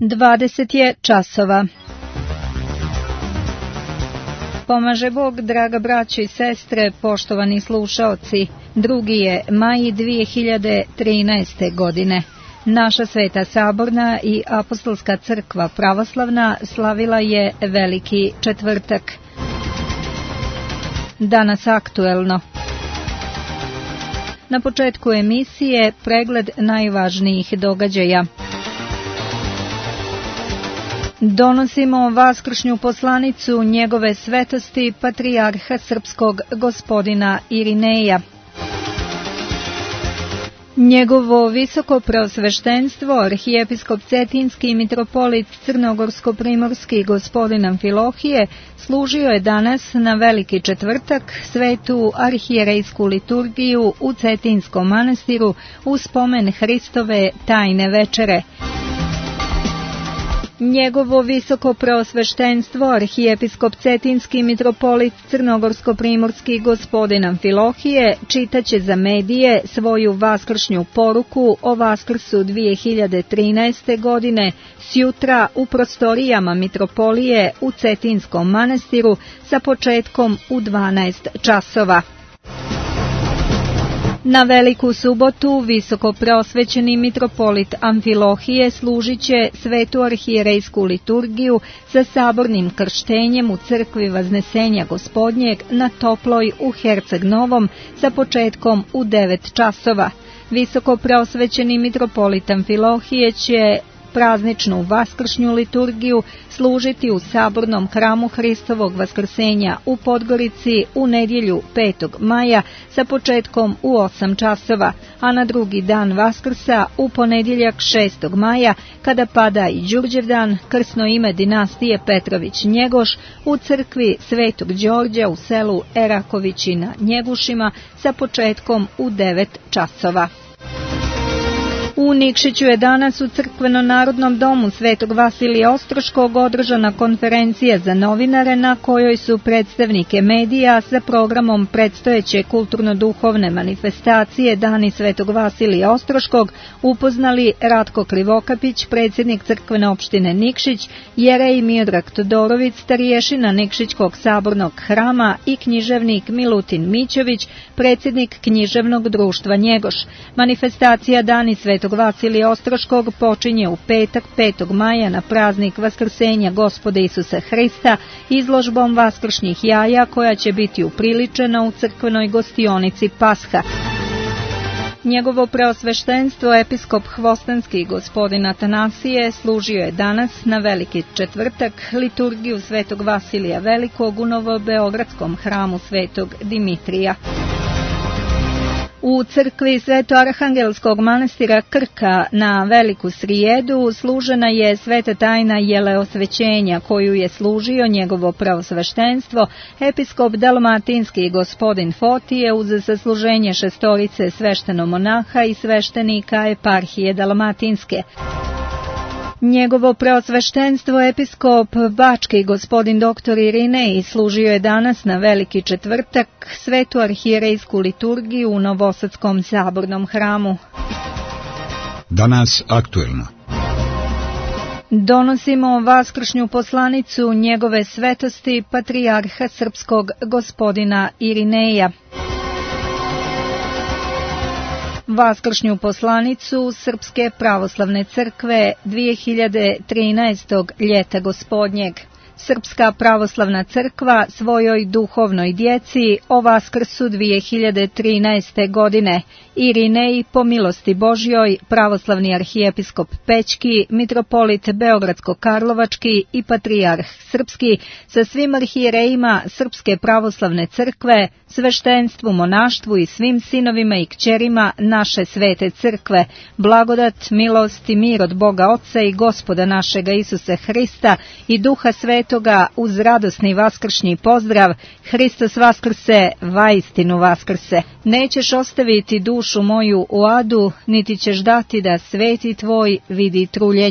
20 je časova. Pomaže Bog, draga braćo i sestre, poštovani slušaoci. 2. je maj 2013. godine. Naša Sveta Saborna i Apostolska crkva pravoslavna slavila je Veliki četvrtak. Danas aktuelno. Na početku emisije pregled najvažnijih događaja. Donosimo vaskršnju poslanicu njegove svetosti patrijarha srpskog gospodina Irineja. Njegovo visoko preosveštenstvo, arhijepiskop Cetinski i mitropolit Crnogorsko-primorski gospodin Amfilohije, služio je danas na Veliki četvrtak svetu arhijerejsku liturgiju u Cetinskom manastiru u spomen Hristove tajne večere. Njegovo visoko preosveštenstvo, arhijepiskop Cetinski mitropolit Crnogorsko-primorski gospodin Amfilohije, čitaće za medije svoju vaskršnju poruku o Vaskrsu 2013. godine sjutra u prostorijama mitropolije u Cetinskom manastiru sa početkom u 12 časova. Na Veliku subotu visoko preosvećeni mitropolit Amfilohije služit će svetu arhijerejsku liturgiju sa sabornim krštenjem u crkvi Vaznesenja Gospodnjeg na Toploj u Herceg Novom sa početkom u 9 časova. Visoko preosvećeni mitropolit Amfilohije će prazničnu vaskršnju liturgiju služiti u sabornom hramu Hristovog vaskrsenja u Podgorici u nedjelju 5. maja sa početkom u 8 časova, a na drugi dan Vaskrsa u ponedjeljak 6. maja kada pada i Đurđevdan, krsno ime dinastije Petrović-Njegoš u crkvi Svetog Đorđa u selu Erakovići na Njegušima sa početkom u 9 časova. U Nikšiću je danas u Crkveno-narodnom domu Svetog Vasilija Ostroškog održana konferencija za novinare na kojoj su predstavnike medija sa programom predstojeće kulturno-duhovne manifestacije Dani Svetog Vasilija Ostroškog upoznali Ratko Krivokapić, predsjednik crkvene opštine Nikšić, jerej Miodrag Todorović, starješina Nikšićkog sabornog hrama i književnik Milutin Mićović, predsjednik književnog društva Njegoš. Manifestacija Dani Svetog Vasilija Ostroškog počinje u petak 5. maja na praznik Vaskrsenja Gospoda Isusa Hrista izložbom vaskršnjih jaja koja će biti upriličena u crkvenoj gostionici Pasha. Njegovo preosveštenstvo episkop Hvostanski gospodin Atanasije služio je danas na Veliki četvrtak liturgiju Svetog Vasilija Velikog u Novobeogradskom hramu Svetog Dimitrija. U crkvi Sveto-Arhangelskog manastira Krka na Veliku srijedu služena je sveta tajna jeleosvećenja koju je služio njegovo preosveštenstvo episkop Dalmatinski gospodin Fotije uz sasluženje šestorice sveštenomonaha i sveštenika eparhije Dalmatinske. Njegovo preosveštenstvo episkop Bački gospodin dr. Irinej služio je danas na Veliki četvrtak svetu arhijerejsku liturgiju u Novosadskom sabornom hramu. Danas aktuelno. Donosimo vaskršnju poslanicu njegove svetosti patrijarha srpskog gospodina Irineja. Vaskršnju poslanicu Srpske pravoslavne crkve 2013. ljeta gospodnjeg. Srpska pravoslavna crkva svojoj duhovnoj djeci o Vaskrsu 2013. godine. Irinej, po milosti Božjoj, pravoslavni arhijepiskop Pećki, mitropolit Beogradsko-Karlovački i patrijarh Srpski sa svim arhijerejima Srpske pravoslavne crkve, sveštenstvu, monaštvu i svim sinovima i kćerima naše svete crkve, blagodat, milost i mir od Boga Oca i Gospoda našega Isusa Hrista i Duha Svetoga uz radosni vaskršnji pozdrav, Hristos vaskrse, vaistinu vaskrse. Nećeš ostaviti dušu moju u adu, niti ćeš dati da sveti tvoj vidi truljenje.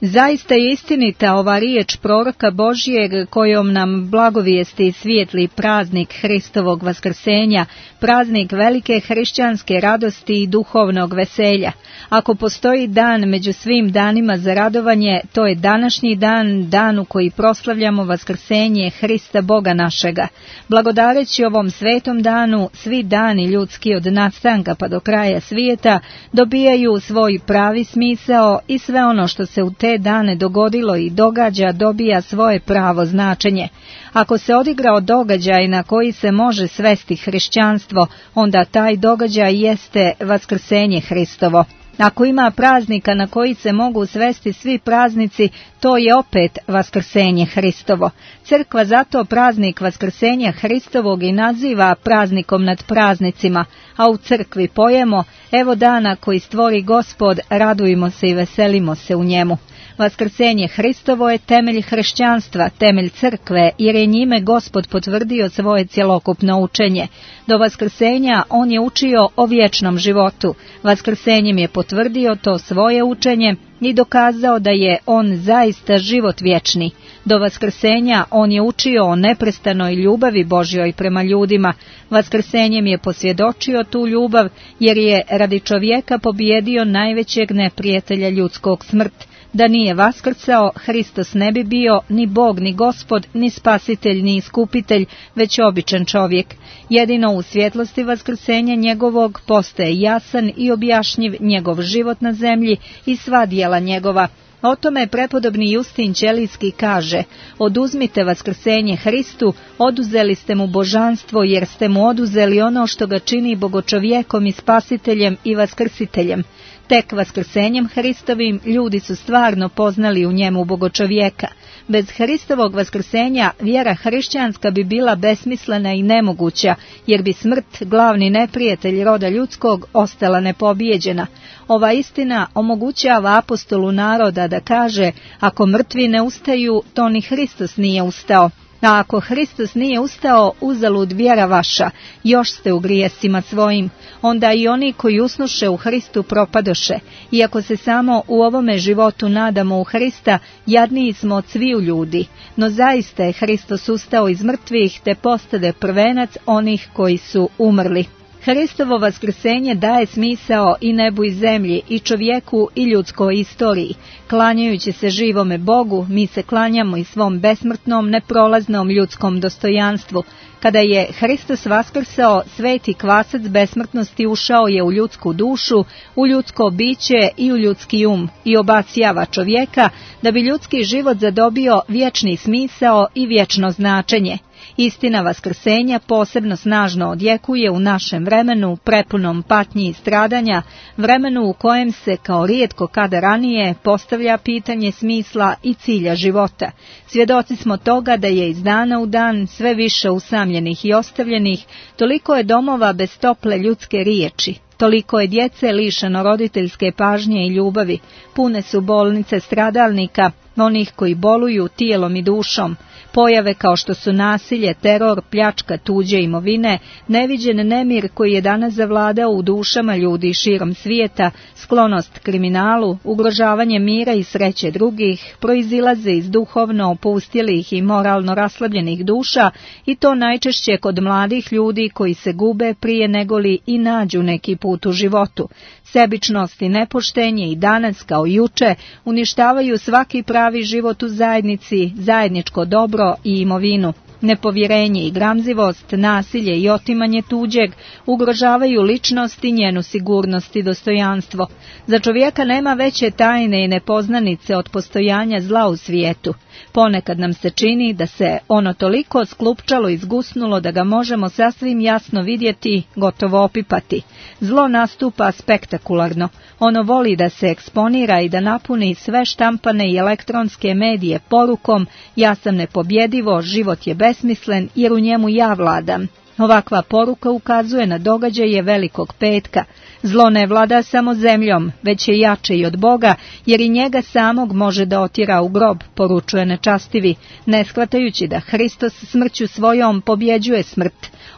Zaista je istinita ova riječ proroka Božijeg kojom nam blagovijesti svijetli praznik Hristovog vaskrsenja, praznik velike hrišćanske radosti i duhovnog veselja. Ako postoji dan među svim danima za radovanje, to je današnji dan, dan u koji proslavljamo vaskrsenje Hrista Boga našega. Blagodareći ovom svetom danu, svi dani ljudski od nastanka pa do kraja svijeta dobijaju svoj pravi smisao i sve ono što se u te dane dogodilo i događa dobija svoje pravo značenje. Ako se odigrao događaj na koji se može svesti hrišćanstvo, onda taj događaj jeste vaskrsenje Hristovo. Ako ima praznika na koji se mogu svesti svi praznici, to je opet vaskrsenje Hristovo. Crkva zato praznik vaskrsenja Hristovog i naziva praznikom nad praznicima, a u crkvi pojemo: evo dana koji stvori Gospod, radujmo se i veselimo se u njemu. Vaskrsenje Hristovo je temelj hrišćanstva, temelj crkve, jer je njime Gospod potvrdio svoje cjelokupno učenje. Do vaskrsenja on je učio o vječnom životu. Vaskrsenjem je potvrdio to svoje učenje i dokazao da je on zaista život vječni. Do vaskrsenja on je učio o neprestanoj ljubavi Božjoj prema ljudima. Vaskrsenjem je posvjedočio tu ljubav, jer je radi čovjeka pobijedio najvećeg neprijatelja ljudskog, smrt. Da nije vaskrcao, Hristos ne bi bio ni Bog, ni Gospod, ni spasitelj, ni iskupitelj, već običan čovjek. Jedino u svjetlosti vaskrsenja njegovog postaje jasan i objašnjiv njegov život na zemlji i sva djela njegova. O tome prepodobni Justin Ćelijski kaže: oduzmite vaskrsenje Hristu, oduzeli ste mu božanstvo, jer ste mu oduzeli ono što ga čini bogočovjekom i spasiteljem i vaskrsiteljem. Tek vaskrsenjem Hristovim ljudi su stvarno poznali u njemu bogočovjeka. Bez Hristovog vaskrsenja vjera hrišćanska bi bila besmislena i nemoguća, jer bi smrt, glavni neprijatelj roda ljudskog, ostala nepobijeđena. Ova istina omogućava apostolu naroda da kaže: ako mrtvi ne ustaju, to ni Hristos nije ustao. A ako Hristos nije ustao, uzalud vjera vaša, još ste u grijesima svojim. Onda i oni koji usnuše u Hristu propadoše. Iako se samo u ovome životu nadamo u Hrista, jadniji smo od sviju ljudi. No zaista je Hristos ustao iz mrtvih, te postade prvenac onih koji su umrli. Hristovo vaskrsenje daje smisao i nebu i zemlji, i čovjeku i ljudskoj istoriji. Klanjajući se živome Bogu, mi se klanjamo i svom besmrtnom, neprolaznom ljudskom dostojanstvu. Kada je Hristos vaskrsao, sveti kvasac besmrtnosti ušao je u ljudsku dušu, u ljudsko biće i u ljudski i obasjava čovjeka, da bi ljudski život zadobio vječni smisao i vječno značenje. Istina vaskrsenja posebno snažno odjekuje u našem vremenu, prepunom patnji i stradanja, vremenu u kojem se, kao rijetko kada ranije, postavlja pitanje smisla i cilja života. Svjedoci smo toga da je iz dana u dan sve više usamljenih i ostavljenih, toliko je domova bez tople ljudske riječi. Toliko je djece lišeno roditeljske pažnje i ljubavi, pune su bolnice stradalnika, onih koji boluju tijelom i dušom. Pojave kao što su nasilje, teror, pljačka tuđe imovine, neviđen nemir koji je danas zavladao u dušama ljudi širom svijeta, sklonost kriminalu, ugrožavanje mira i sreće drugih, proizilaze iz duhovno opustilih i moralno raslabljenih duša, i to najčešće kod mladih ljudi koji se gube prije negoli i nađu neki put u životu. Sebičnost i nepoštenje i danas kao i juče uništavaju svaki pravi život u zajednici, zajedničko dobro i imovinu. Nepovjerenje i gramzivost, nasilje i otimanje tuđeg ugrožavaju ličnost i njenu sigurnost i dostojanstvo. Za čovjeka nema veće tajne i nepoznanice od postojanja zla u svijetu. Ponekad nam se čini da se ono toliko sklupčalo i zgusnulo da ga možemo sasvim jasno vidjeti, gotovo opipati. Zlo nastupa spektakularno. Ono voli da se eksponira i da napuni sve štampane i elektronske medije porukom: ja sam nepobjedivo, život je besmislen jer u njemu ja vladam. Ovakva poruka ukazuje na događaje Velikog petka. Zlo ne vlada samo zemljom, već je jače i od Boga, jer i njega samog može da otjera u grob, poručuje nečastivi, ne shvatajući da Hristos smrću svojom pobjeđuje smrt.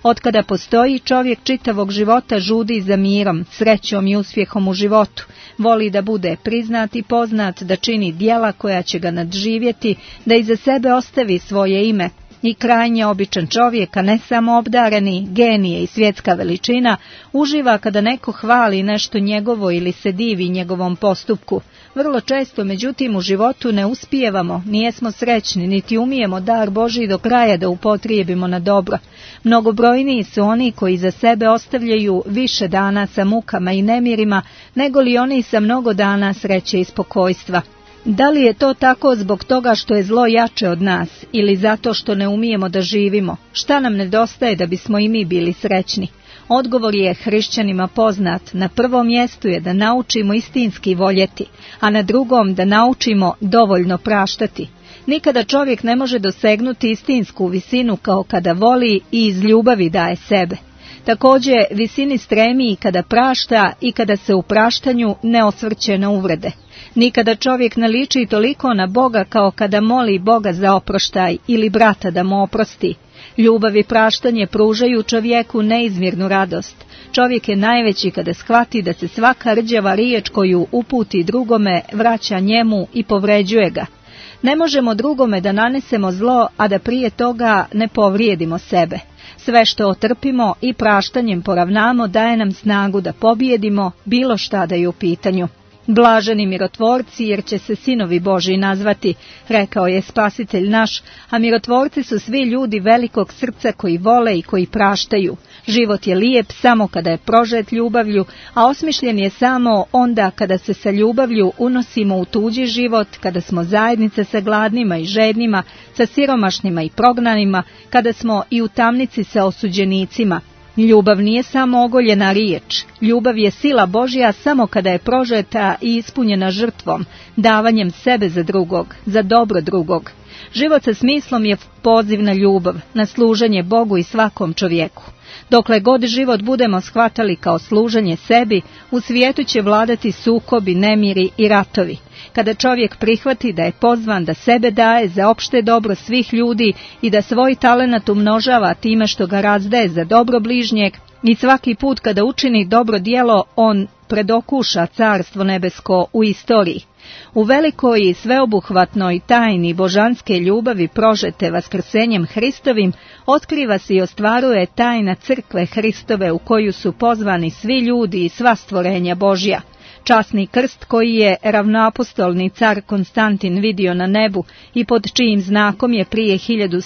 Otkada postoji, čovjek čitavog života žudi za mirom, srećom i uspjehom u životu. Voli da bude priznat i poznat, da čini djela koja će ga nadživjeti, da iza sebe ostavi svoje ime. I krajnje običan čovjek, a ne samo obdareni, genije i svjetska veličina, uživa kada neko hvali nešto njegovo ili se divi njegovom postupku. Vrlo često, međutim, u životu ne uspijevamo, nijesmo srećni, niti umijemo dar Božji do kraja da upotrijebimo na dobro. Mnogobrojniji su oni koji za sebe ostavljaju više dana sa mukama i nemirima, nego li oni sa mnogo dana sreće i spokojstva. Da li je to tako zbog toga što je zlo jače od nas ili zato što ne umijemo da živimo? Šta nam nedostaje da bismo i mi bili srećni? Odgovor je hrišćanima poznat. Na prvom mjestu je da naučimo istinski voljeti, a na drugom da naučimo dovoljno praštati. Nikada čovjek ne može dosegnuti istinsku visinu kao kada voli i iz ljubavi daje sebe. Također visini stremi i kada prašta i kada se u praštanju ne osvrće na uvrede. Nikada čovjek ne liči toliko na Boga kao kada moli Boga za oproštaj ili brata da mu oprosti. Ljubav i praštanje pružaju čovjeku neizmjernu radost. Čovjek je najveći kada shvati da se svaka rđava riječ koju uputi drugome vraća njemu i povređuje ga. Ne možemo drugome da nanesemo zlo, a da prije toga ne povrijedimo sebe. Sve što otrpimo i praštanjem poravnamo daje nam snagu da pobijedimo bilo šta da je u pitanju. Blaženi mirotvorci, jer će se sinovi Božji nazvati, rekao je Spasitelj naš, a mirotvorci su svi ljudi velikog srca koji vole i koji praštaju. Život je lijep samo kada je prožet ljubavlju, a osmišljen je samo onda kada se sa ljubavlju unosimo u tuđi život, kada smo zajednica sa gladnima i žednima, sa siromašnima i prognanima, kada smo i u tamnici sa osuđenicima. Ljubav nije samo ogoljena riječ. Ljubav je sila Božja samo kada je prožeta i ispunjena žrtvom, davanjem sebe za drugog, za dobro drugog. Život sa smislom je poziv na ljubav, na služenje Bogu i svakom čovjeku. Dokle god život budemo shvatali kao služenje sebi, u svijetu će vladati sukobi, nemiri i ratovi. Kada čovjek prihvati da je pozvan da sebe daje za opšte dobro svih ljudi i da svoj talenat umnožava time što ga razdaje za dobro bližnjeg, i svaki put kada učini dobro djelo, on predokuša carstvo nebesko u istoriji. U velikoj i sveobuhvatnoj tajni božanske ljubavi prožete vaskrsenjem Hristovim otkriva se i ostvaruje tajna crkve Hristove u koju su pozvani svi ljudi i sva stvorenja Božja. Časni krst koji je ravnoapostolni car Konstantin vidio na nebu i pod čijim znakom je prije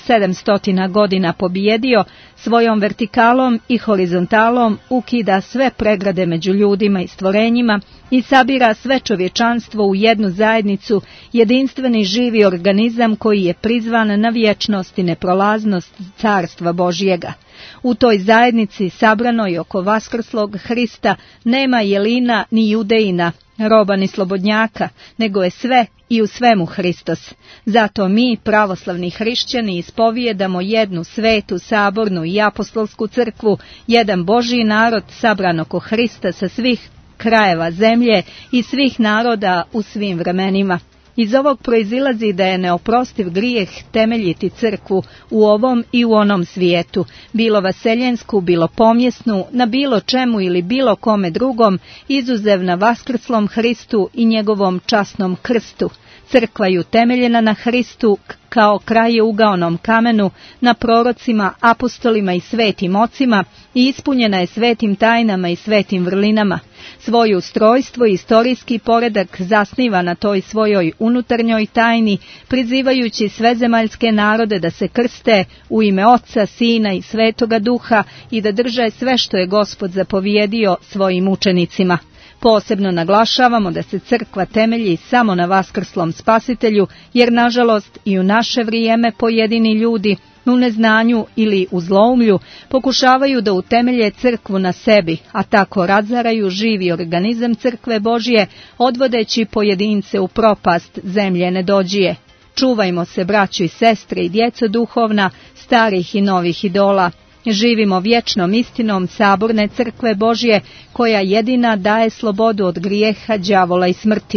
1700 godina pobijedio, svojom vertikalom i horizontalom ukida sve pregrade među ljudima i stvorenjima i sabira sve čovječanstvo u jednu zajednicu, jedinstveni živi organizam koji je prizvan na vječnost i neprolaznost carstva Božjega. U toj zajednici, sabranoj oko vaskrslog Hrista, nema jelina ni judejina, roba ni slobodnjaka, nego je sve i u svemu Hristos. Zato mi, pravoslavni hrišćani, ispovijedamo jednu svetu, sabornu i apostolsku crkvu, jedan Božji narod sabran oko Hrista sa svih krajeva zemlje i svih naroda u svim vremenima. Iz ovog proizilazi da je neoprostiv grijeh temeljiti crkvu u ovom i u onom svijetu, bilo vaseljensku, bilo pomjesnu, na bilo čemu ili bilo kome drugom, izuzev na vaskrslom Hristu i njegovom časnom krstu. Crkva je utemeljena na Hristu kao krajeuglanom kamenu, na prorocima, apostolima i svetim ocima i ispunjena je svetim tajnama i svetim vrlinama. Svoje ustrojstvo i istorijski poredak zasniva na toj svojoj unutarnjoj tajni, prizivajući sve zemaljske narode da se krste u ime Oca, Sina i Svetoga Duha i da drže sve što je Gospod zapovjedio svojim učenicima. Posebno naglašavamo da se crkva temelji samo na vaskrslom Spasitelju, jer nažalost i u naše vrijeme pojedini ljudi u neznanju ili u zloumlju pokušavaju da utemelje crkvu na sebi, a tako razaraju živi organizam crkve Božje, odvodeći pojedince u propast zemlje nedođije. Čuvajmo se, braćo i sestre i djeco duhovna, starih i novih idola. Živimo vječnom istinom saborne crkve Božje, koja jedina daje slobodu od grijeha, đavola i smrti.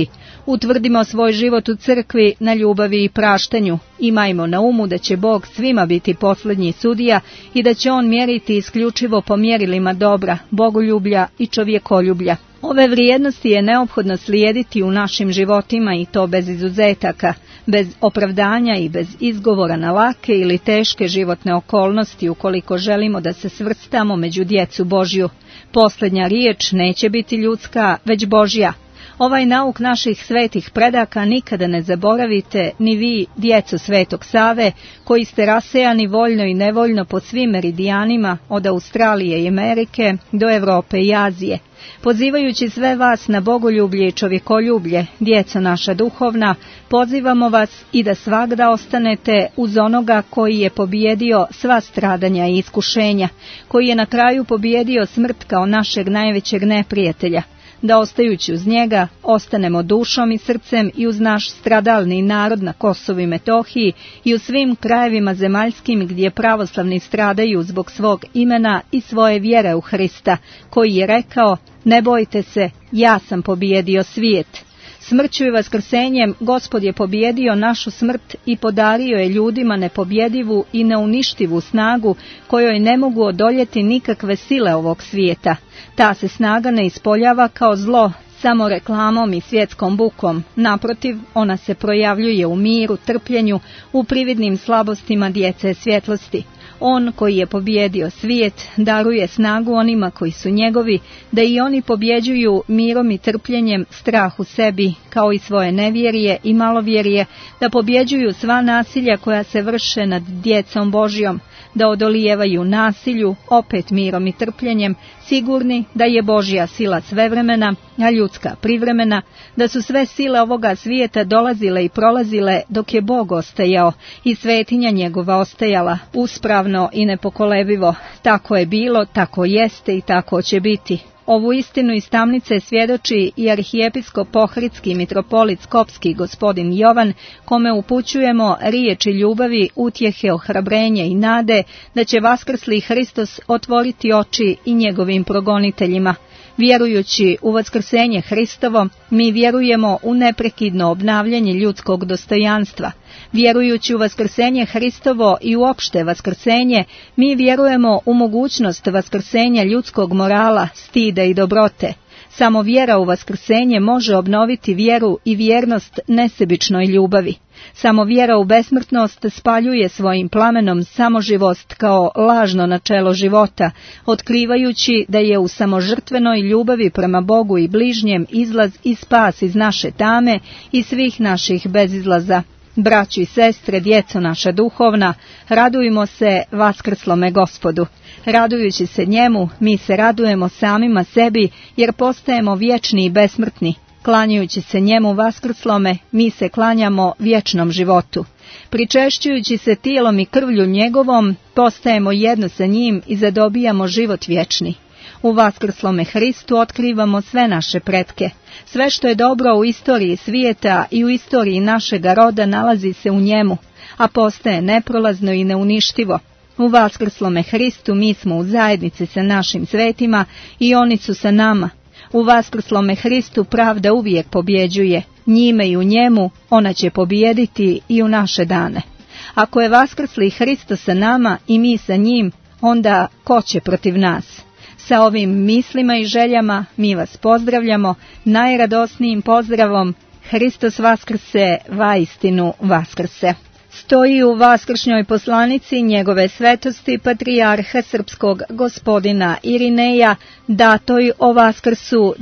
Utvrdimo svoj život u crkvi na ljubavi i praštanju. Imajmo na umu da će Bog svima biti posljednji sudija i da će On mjeriti isključivo po mjerilima dobra, bogoljublja i čovjekoljublja. Ove vrijednosti je neophodno slijediti u našim životima i to bez izuzetaka, bez opravdanja i bez izgovora na lake ili teške životne okolnosti ukoliko želimo da se svrstamo među djecu Božju. Posljednja riječ neće biti ljudska, već Božja. Ovaj nauk naših svetih predaka nikada ne zaboravite, ni vi, djeco Svetog Save, koji ste rasejani voljno i nevoljno po svim meridijanima od Australije i Amerike do Europe i Azije. Pozivajući sve vas na bogoljublje i čovjekoljublje, djeco naša duhovna, pozivamo vas i da svagda ostanete uz onoga koji je pobijedio sva stradanja i iskušenja, koji je na kraju pobijedio smrt kao našeg najvećeg neprijatelja, da ostajući uz njega ostanemo dušom i srcem i uz naš stradalni narod na Kosovu i Metohiji i u svim krajevima zemaljskim gdje pravoslavni stradaju zbog svog imena i svoje vjere u Hrista, koji je rekao: ne bojte se, ja sam pobijedio svijet. Smrću i vaskrsenjem Gospod je pobijedio našu smrt i podario je ljudima nepobjedivu i neuništivu snagu kojoj ne mogu odoljeti nikakve sile ovog svijeta. Ta se snaga ne ispoljava kao zlo, samo reklamom i svjetskom bukom. Naprotiv, ona se projavljuje u miru, trpljenju, u prividnim slabostima djece svjetlosti. On koji je pobijedio svijet daruje snagu onima koji su njegovi, da i oni pobjeđuju mirom i trpljenjem strah u sebi, kao i svoje nevjerje i malovjerje, da pobjeđuju sva nasilja koja se vrše nad djecom Božjom, da odolijevaju nasilju, opet mirom i trpljenjem, sigurni da je Božja sila svevremena, a ljudska privremena, da su sve sile ovoga svijeta dolazile i prolazile dok je Bog ostajao i svetinja njegova ostajala, uspravno i nepokolebivo. Tako je bilo, tako jeste i tako će biti. Ovu istinu iz tamnice svjedoči i arhijepiskop Ohridski mitropolit Skopski gospodin Jovan, kome upućujemo riječi ljubavi, utjehe, ohrabrenje i nade da će vaskrsli Hristos otvoriti oči i njegovim progoniteljima. Vjerujući u vaskrsenje Hristovo, mi vjerujemo u neprekidno obnavljanje ljudskog dostojanstva. Vjerujući u vaskrsenje Hristovo i u opšte vaskrsenje, mi vjerujemo u mogućnost vaskrsenja ljudskog morala, stida i dobrote. Samo vjera u vaskrsenje može obnoviti vjeru i vjernost nesebičnoj ljubavi. Samo vjera u besmrtnost spaljuje svojim plamenom samoživost kao lažno načelo života, otkrivajući da je u samožrtvenoj ljubavi prema Bogu i bližnjem izlaz i spas iz naše tame i svih naših bezizlaza. Braći i sestre, djeco naša duhovna, radujmo se vaskrslome Gospodu. Radujući se njemu, mi se radujemo samima sebi, jer postajemo vječni i besmrtni. Klanjajući se njemu vaskrslome, mi se klanjamo vječnom životu. Pričešćujući se tijelom i krvlju njegovom, postajemo jedno sa njim i zadobijamo život vječni. U vaskrslome Hristu otkrivamo sve naše pretke. Sve što je dobro u istoriji svijeta i u istoriji našega roda nalazi se u njemu, a postaje neprolazno i neuništivo. U vaskrslome Hristu mi smo u zajednici sa našim svetima i oni su sa nama. U vaskrslome Hristu pravda uvijek pobjeđuje. Njime i u njemu ona će pobijediti i u naše dane. Ako je vaskrsli Hristos sa nama i mi sa njim, onda ko će protiv nas? Sa ovim mislima i željama mi vas pozdravljamo najradosnijim pozdravom: Hristos vaskrse, vaistinu vaskrse. Stoji u vaskršnjoj poslanici njegove svetosti patrijarha srpskog gospodina Irineja, datoj o vaskrsu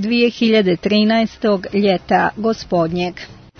2013. ljeta gospodnjeg.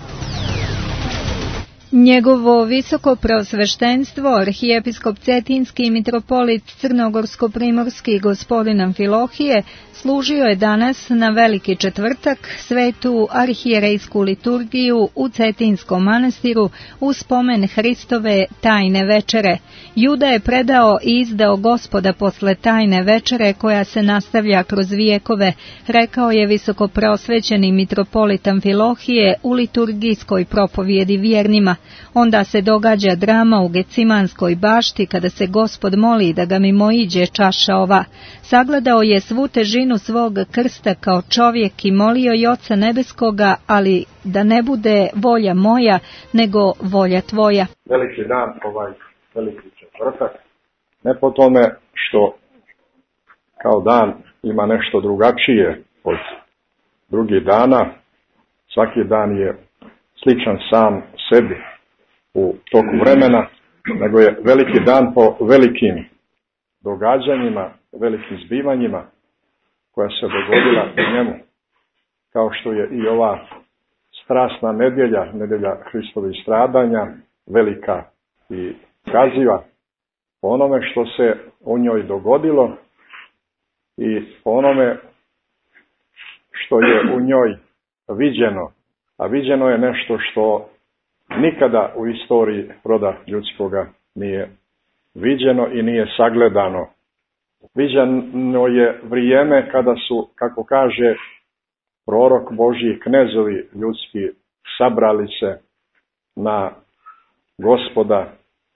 Njegovo visoko preosveštenstvo, arhijepiskop Cetinski i mitropolit Crnogorsko-primorski gospodin Amfilohije, služio je danas na Veliki četvrtak svetu arhijerejsku liturgiju u Cetinskom manastiru u spomen Hristove tajne večere. Juda je predao i izdao Gospoda posle tajne večere koja se nastavlja kroz vijekove, rekao je visoko preosvećeni mitropolit Amfilohije u liturgijskoj propovjedi vjernima. Onda se događa drama u Gecimanskoj bašti kada se Gospod moli da ga mimoiđe čaša ova. Sagledao je svu težinu svog krsta kao čovjek i molio i Oca Nebeskoga, ali da ne bude volja moja, nego volja tvoja. Veliki dan, veliki četvrtak, ne po tome što kao dan ima nešto drugačije od drugih dana, svaki dan je sličan sam sebi u toku vremena, nego je veliki dan po velikim događanjima, velikim zbivanjima koja se dogodila u njemu, kao što je i ova strasna nedjelja, nedjelja Hristovih stradanja, velika i kaziva po onome što se u njoj dogodilo i po onome što je u njoj viđeno. A viđeno je nešto što nikada u istoriji roda ljudskoga nije viđeno i nije sagledano. Viđeno je vrijeme kada su, kako kaže prorok Božji, knezovi ljudski sabrali se na Gospoda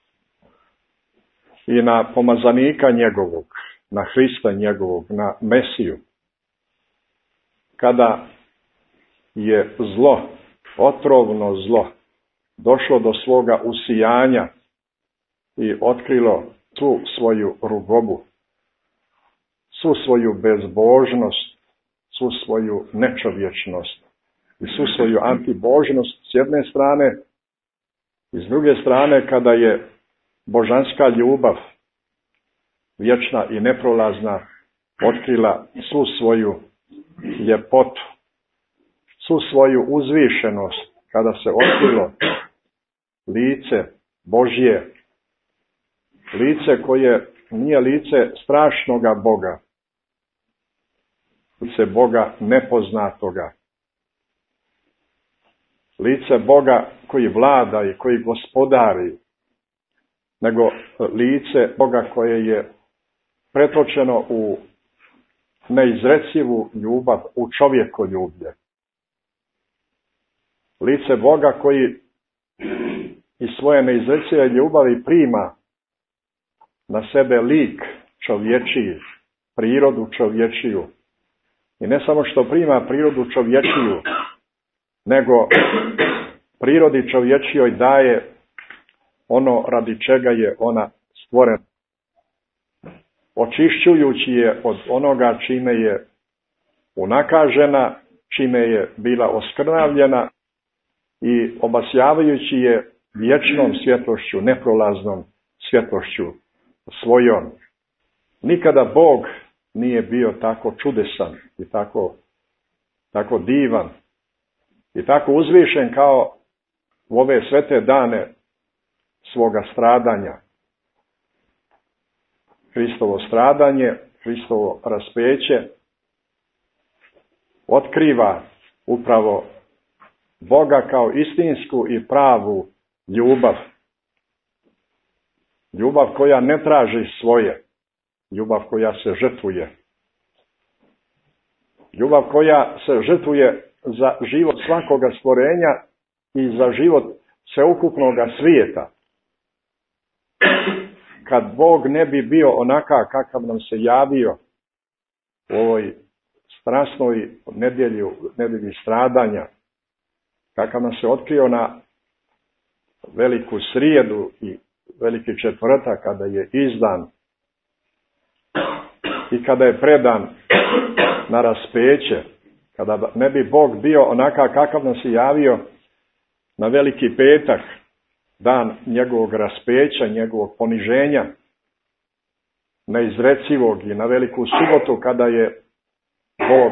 i na pomazanika njegovog, na Hrista njegovog, na Mesiju. Kada je zlo, otrovno zlo, došlo do svoga usijanja i otkrilo tu svoju rugobu, svu svoju bezbožnost, svu svoju nečovječnost i svu svoju antibožnost s jedne strane, i s druge strane kada je božanska ljubav, vječna i neprolazna, otkrila svu svoju ljepotu, svu svoju uzvišenost, kada se otkrilo lice Božje, lice koje nije lice strašnoga Boga, lice Boga nepoznatoga, lice Boga koji vlada i koji gospodari, nego lice Boga koje je pretočeno u neizrecivu ljubav, u čovjekoljublje. Lice Boga koji iz svoje neizrecive ljubavi prima na sebe lik čovječiji, prirodu čovječiju. I ne samo što prima prirodu čovječiju, nego prirodi čovječijoj daje ono radi čega je ona stvorena, očišćujući je od onoga čime je unakažena, čime je bila oskrnavljena i obasjavajući je vječnom svjetlošću, neprolaznom svjetlošću svojom. Nikada Bog nije bio tako čudesan i tako divan i tako uzvišen kao u ove svete dane svoga stradanja. Hristovo stradanje, Hristovo raspeće otkriva upravo Boga kao istinsku i pravu ljubav. Ljubav koja ne traži svoje, ljubav koja se žrtvuje. Ljubav koja se žrtvuje za život svakoga stvorenja i za život sveukupnoga svijeta. Kad Bog ne bi bio onakav kakav nam se javio u ovoj strasnoj nedjelji stradanja, kakav nam se otkrio na veliku srijedu i veliki četvrtak kada je izdan i kada je predan na raspeće, kada ne bi Bog bio onakav kakav nam se javio na veliki petak, dan njegovog raspeća, njegovog poniženja, neizrecivog, i na veliku subotu kada je Bog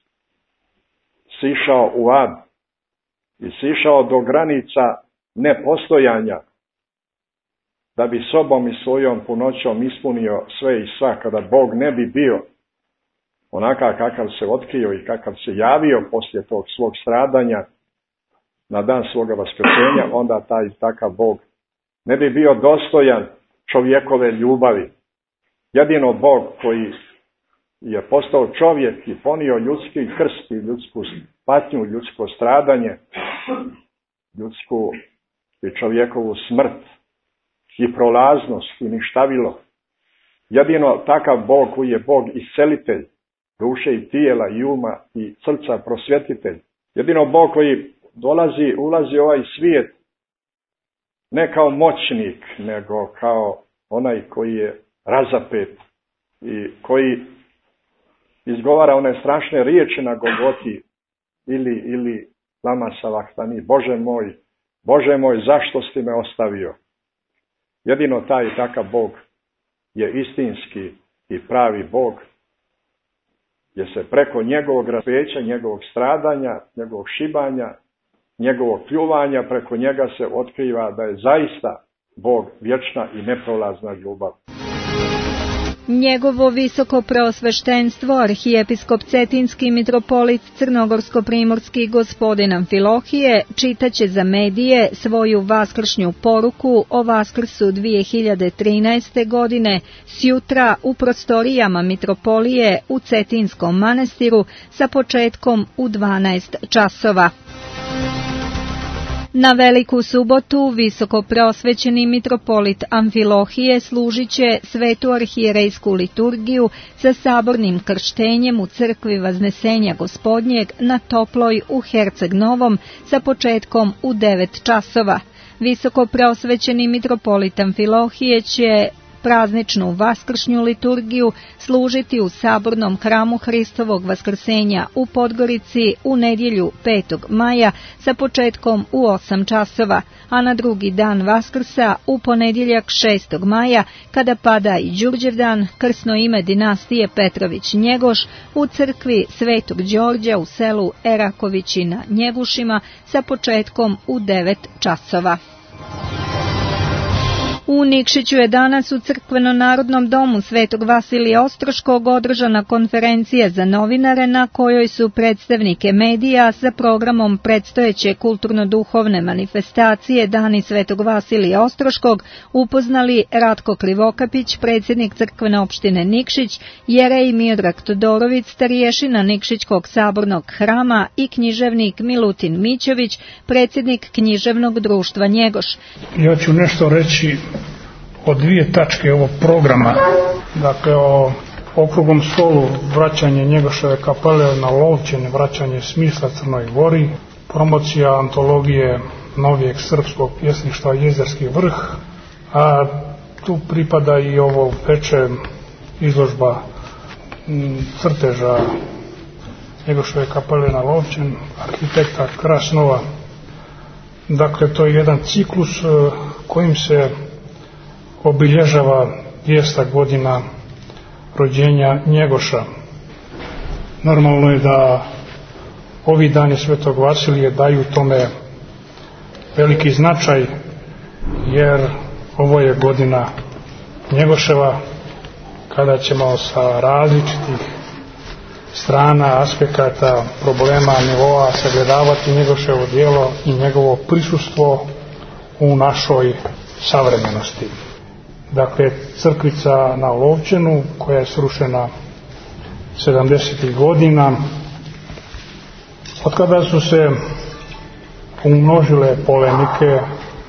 sišao u ad i sišao do granica nepostojanja, da bi sobom i svojom punoćom ispunio sve i sva, kada Bog ne bi bio onakav kakav se otkrio i kakav se javio poslije tog svog stradanja na dan svoga vaskrsenja, onda taj takav Bog ne bi bio dostojan čovjekove ljubavi. Jedino Bog koji je postao čovjek i ponio ljudski krst i ljudsku patnju, ljudsko stradanje, ljudsku i čovjekovu smrt i prolaznost i ništavilo. Jedino takav Bog koji je Bog iscelitelj duše i tijela i uma i srca prosvjetitelj. Jedino Bog koji ulazi u ovaj svijet ne kao moćnik, nego kao onaj koji je razapet i koji izgovara one strašne riječi na Golgoti ili lama savaktani, Bože moj, zašto si me ostavio? Jedino taj i takav Bog je istinski i pravi Bog, gdje se preko njegovog raspeća, njegovog stradanja, njegovog šibanja, njegovog pljuvanja, preko njega se otkriva da je zaista Bog vječna i neprolazna ljubav. Njegovo visoko preosveštenstvo, arhijepiskop Cetinski mitropolit Crnogorsko-primorski gospodin Amfilohije, čitaće za medije svoju vaskršnju poruku o Vaskrsu 2013. godine sjutra u prostorijama mitropolije u Cetinskom manastiru sa početkom u 12 časova. Na Veliku subotu visoko preosvećeni mitropolit Amfilohije služit će svetu arhijerejsku liturgiju sa sabornim krštenjem u crkvi Vaznesenja Gospodnjeg na Toploj u Herceg Novom sa početkom u 9 časova. Visoko preosvećeni mitropolit Amfilohije će prazničnu vaskršnju liturgiju služiti u sabornom hramu Hristovog vaskrsenja u Podgorici u nedjelju 5. maja sa početkom u 8 časova, a na drugi dan Vaskrsa u ponedjeljak 6. maja kada pada i Đurđevdan, krsno ime dinastije Petrović-Njegoš u crkvi Svetog Đorđa u selu Erakovići na Njegušima sa početkom u 9 časova. U Nikšiću je danas u Crkveno-narodnom domu Svetog Vasilija Ostroškog održana konferencija za novinare na kojoj su predstavnike medija sa programom predstojeće kulturno-duhovne manifestacije Dani Svetog Vasilija Ostroškog upoznali Ratko Krivokapić, predsjednik crkvene opštine Nikšić, jerej Miodrag Todorović, starješina Nikšićkog sabornog hrama i književnik Milutin Mićović, predsjednik književnog društva Njegoš. Ja ću nešto reći o dvije tačke ovog programa, dakle o okruglom stolu vraćanje Njegoševe kapele na Lovćen, vraćanje smisla Crnoj Gori, promocija antologije novijeg srpskog pjesništva Jezerski vrh, a tu pripada i ovo veče izložba crteža Njegoševe kapele na Lovćen, arhitekta Krasnova. Dakle, to je jedan ciklus kojim se obilježava 200 godina rođenja Njegoša. Normalno je da ovi dani Svetog Vasilije daju tome veliki značaj, jer ovo je godina Njegoševa kada ćemo sa različitih strana, aspekata, problema, nivoa sagledavati Njegoševo djelo i njegovo prisustvo u našoj savremenosti. Dakle, crkvica na Lovćenu koja je srušena 70. godina, od kada su se umnožile polemike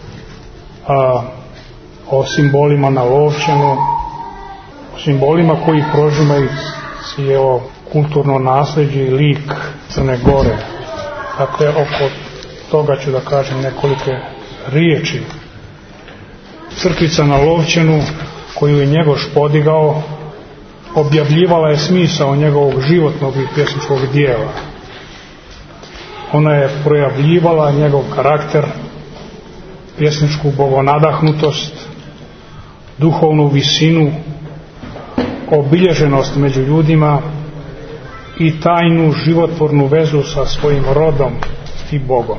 o simbolima na Lovćenu, o simbolima koji prožimaju cijelo kulturno nasljeđe i lik Crne Gore. Dakle, oko toga ću da kažem nekolike riječi. Crkvica na Lovćenu, koju je Njegoš podigao, objavljivala je smisao njegovog životnog i pjesničkog dijela. Ona je projavljivala njegov karakter, pjesničku bogonadahnutost, duhovnu visinu, obilježenost među ljudima i tajnu životvornu vezu sa svojim rodom i Bogom.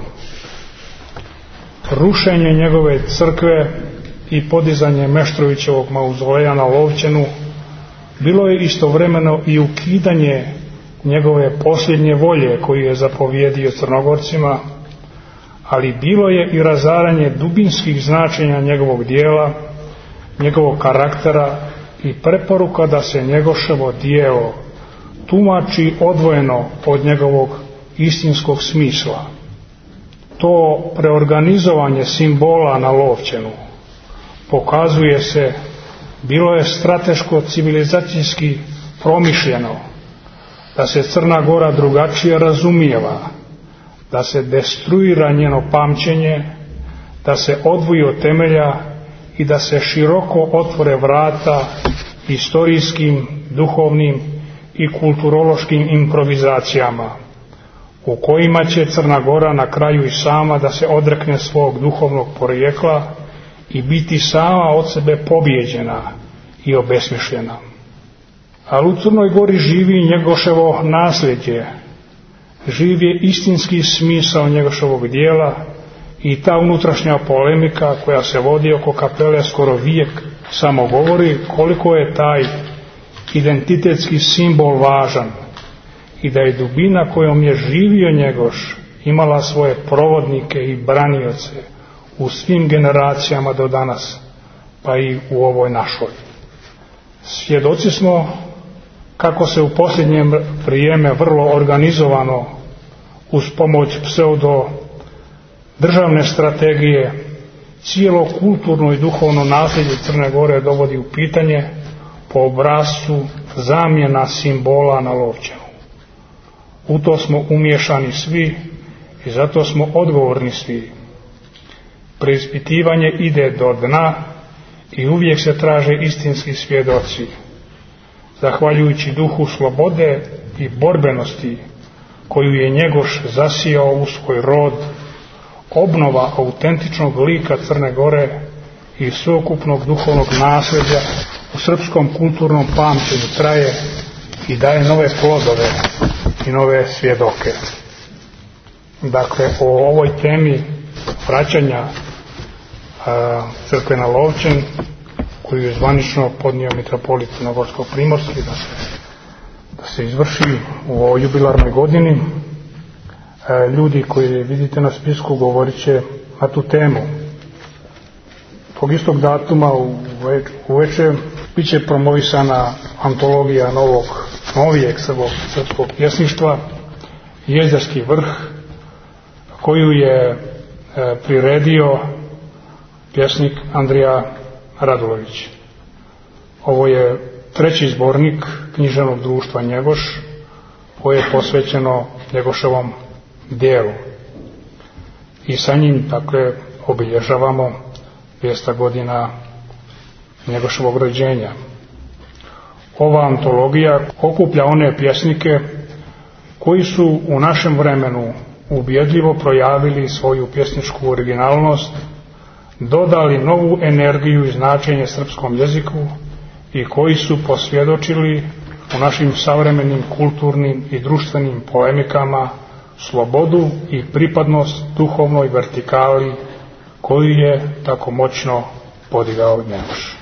Rušenje njegove crkve i podizanje Meštrovićevog mauzoleja na Lovćenu bilo je istovremeno i ukidanje njegove posljednje volje koju je zapovjedio Crnogorcima, ali bilo je i razaranje dubinskih značenja njegovog dijela, njegovog karaktera i preporuka da se Njegoševo djelo tumači odvojeno od njegovog istinskog smisla. To preorganizovanje simbola na Lovćenu pokazuje se, bilo je strateško civilizacijski promišljeno, da se Crna Gora drugačije razumijeva, da se destruira njeno pamćenje, da se odvoji od temelja i da se široko otvore vrata istorijskim, duhovnim i kulturološkim improvizacijama, u kojima će Crna Gora na kraju i sama da se odrekne svog duhovnog porijekla i biti sama od sebe pobjeđena i obesmišljena. Ali u Crnoj Gori živi Njegoševo nasljeđe, živ je istinski smisao Njegoševog dijela i ta unutrašnja polemika koja se vodi oko kapele skoro vijek samo govori koliko je taj identitetski simbol važan i da je dubina kojom je živio Njegoš imala svoje provodnike i branioce u svim generacijama do danas, pa i u ovoj našoj. Svjedoci smo kako se u posljednje vrijeme vrlo organizovano uz pomoć pseudo državne strategije cijelo kulturno i duhovno nasljeđe Crne Gore dovodi u pitanje po obrascu zamjena simbola na Lovćenu. U to smo umiješani svi i zato smo odgovorni svi. Preispitivanje ide do dna i uvijek se traže istinski svjedoci. Zahvaljujući duhu slobode i borbenosti koju je Njegoš zasijao u svoj rod, obnova autentičnog lika Crne Gore i sveukupnog duhovnog nasljeđa u srpskom kulturnom pamćenju traje i daje nove plodove i nove svjedoke. Dakle, o ovoj temi vraćanja crkve na Lovćen, koju je zvanično podnio mitropolit Crnogorsko-primorski da se izvrši u ovoj jubilarnoj godini, ljudi koji vidite na spisku govorit će na tu temu. Tog istog datuma uveče bit će promovisana antologija novijeg srpskog pjesništva Jezerski vrh, koju je priredio pjesnik Andrija Radulović. Ovo je treći zbornik književnog društva Njegoš, koje je posvećeno Njegoševom dijelu. I sa njim, dakle, obilježavamo 200 godina Njegoševog rođenja. Ova antologija okuplja one pjesnike koji su u našem vremenu ubjedljivo projavili svoju pjesničku originalnost, dodali novu energiju i značenje srpskom jeziku i koji su posvjedočili u našim savremenim kulturnim i društvenim polemikama slobodu i pripadnost duhovnoj vertikali koju je tako moćno podigao Njegoš.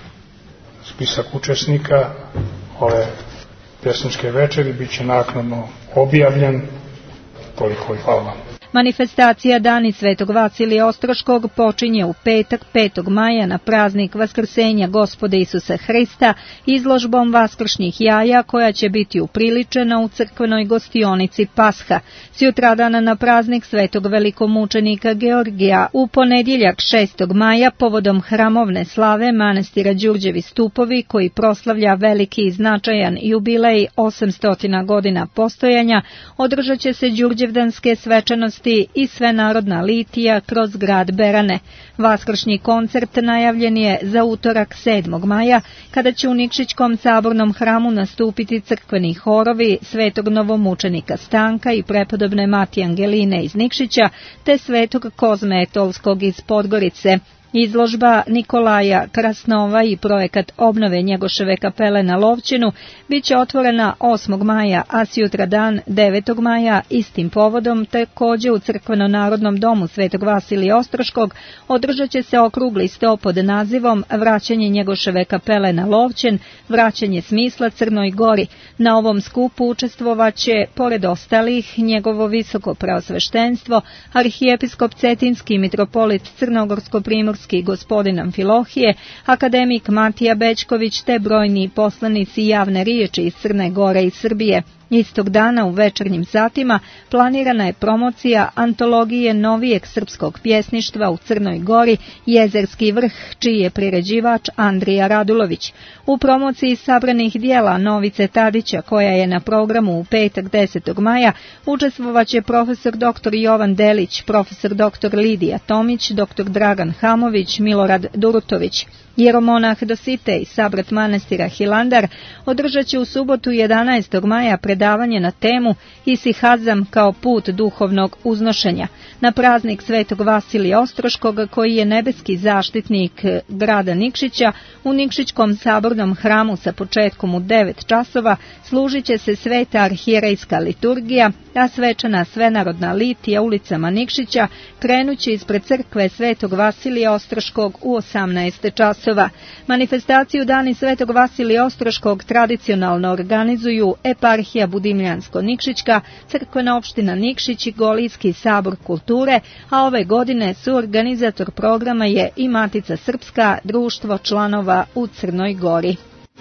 Spisak učesnika ove pjesničke večeri bit će naknadno objavljen. Toliko i hvala vam. Manifestacija Dani Svetog Vasilija Ostroškog počinje u petak 5. maja na praznik Vaskrsenja Gospoda Isusa Hrista izložbom vaskršnjih jaja koja će biti upriličena u crkvenoj gostionici Pasha. Sutradana na praznik Svetog velikomučenika Georgija u ponedjeljak 6. maja povodom hramovne slave manastira Đurđevi stupovi koji proslavlja veliki i značajan jubilej 800 godina postojanja, održat će se đurđevdanske svečanosti i svenarodna litija kroz grad Berane. Vaskršnji koncert najavljen je za utorak 7. maja, kada će u Nikšićkom sabornom hramu nastupiti crkveni horovi Svetog novomučenika Stanka i prepodobne Mati Angeline iz Nikšića, te Svetog Kozme Etolskog iz Podgorice. Izložba Nikolaja Krasnova i projekat obnove Njegoševe kapele na Lovćenu bit će otvorena 8. maja, a sutradan 9. maja istim povodom također u Crkveno-narodnom domu Svetog Vasilija Ostroškog održat će se okrugli sto pod nazivom Vraćanje Njegoševe kapele na Lovćen, vraćanje smisla Crnoj Gori. Na ovom skupu učestvovaće, pored ostalih, njegovo visoko preosveštenstvo, arhijepiskop Cetinski mitropolit Crnogorsko-primorski gospodin Amfilohije, akademik Matija Bećković te brojni poslanici javne riječi iz Crne Gore i Srbije. Istog dana u večernjim satima planirana je promocija antologije novijeg srpskog pjesništva u Crnoj Gori Jezerski vrh, čiji je priređivač Andrija Radulović. U promociji sabranih dijela Novice Tadića, koja je na programu u petak 10. maja, učestvovaće profesor dr. Jovan Delić, profesor dr. Lidija Tomić, dr. Dragan Hamović, Milorad Durutović. Jeromonah Dositej, sabrat manastira Hilandar, održat će u subotu 11. maja predavanje na temu Isihazam kao put duhovnog uznošenja. Na praznik Svetog Vasilija Ostroškog, koji je nebeski zaštitnik grada Nikšića, u Nikšićkom sabornom hramu sa početkom u 9 časova služit će se sveta arhijerejska liturgija, a svečana svenarodna litija ulicama Nikšića krenuće ispred crkve Svetog Vasilija Ostroškog u 18 časova. Manifestaciju Dani Svetog Vasilija Ostroškog tradicionalno organizuju Eparhija Budimljansko-Nikšićka, Crkvena opština Nikšić i Golijski sabor kulture, a ove godine suorganizator programa je i Matica Srpska, društvo članova u Crnoj Gori.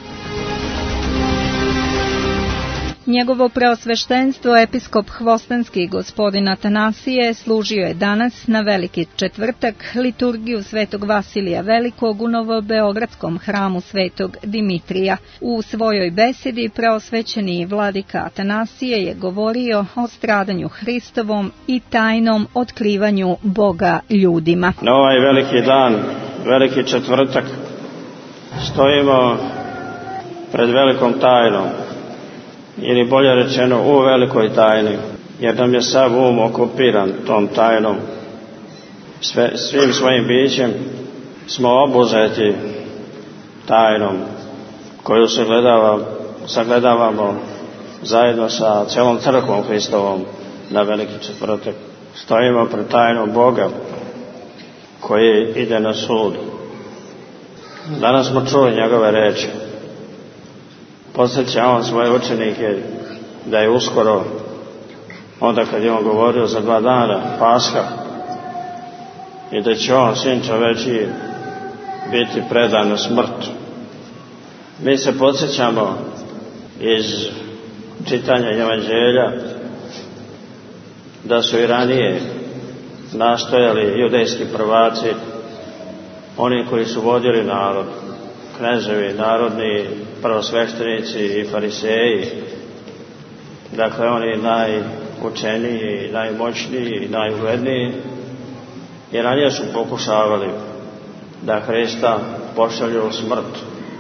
Njegovo preosveštenstvo episkop Hvostanski gospodin Atanasije služio je danas na Veliki četvrtak liturgiju Svetog Vasilija Velikog u Novobeogradskom hramu Svetog Dimitrija. U svojoj besedi preosvećeni vladika Atanasije je govorio o stradanju Hristovom i tajnom otkrivanju Boga ljudima. Na ovaj veliki dan, Veliki četvrtak, stojimo pred velikom tajnom, ili bolje rečeno u velikoj tajni, jer nam je sav um okupiran tom tajnom. Svim svojim bićem smo obuzeti tajnom koju sagledavamo zajedno sa celom crkvom Hristovom na Veliki četvrtak. Stojimo pred tajnom Boga koji ide na sud. Danas smo čuli njegove reči. Podsjeća on svoje učenike da je uskoro, onda kad je on govorio za 2 dana, Pasha, i da će on, sin čovečiji, biti predan na smrt. Mi se podsjećamo iz čitanja Evanđelja da su i ranije nastojali judejski prvaci, oni koji su vodili narod, kneževi, narodni prvosveštenici i fariseji, dakle oni najučeniji, najmoćniji, najugledniji, i ranije su pokušavali da Hrista pošalju u smrt.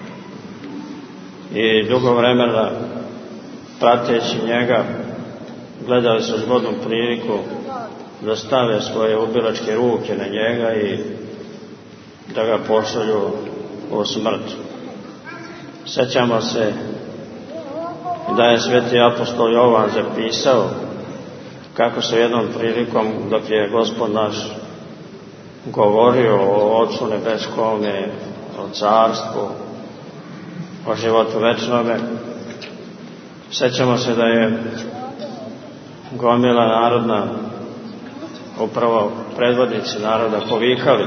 I dugo vremena, prateći njega, gledali su zgodnu priliku da stave svoje ubilačke ruke na njega i da ga pošalju u smrt. Sjećamo se da je sveti apostol Jovan zapisao kako se jednom prilikom, dok je Gospod naš govorio o Otcu nebeskome, o carstvu, o životu večnome, sjećamo se da je gomila narodna, upravo predvodnici naroda, povikali: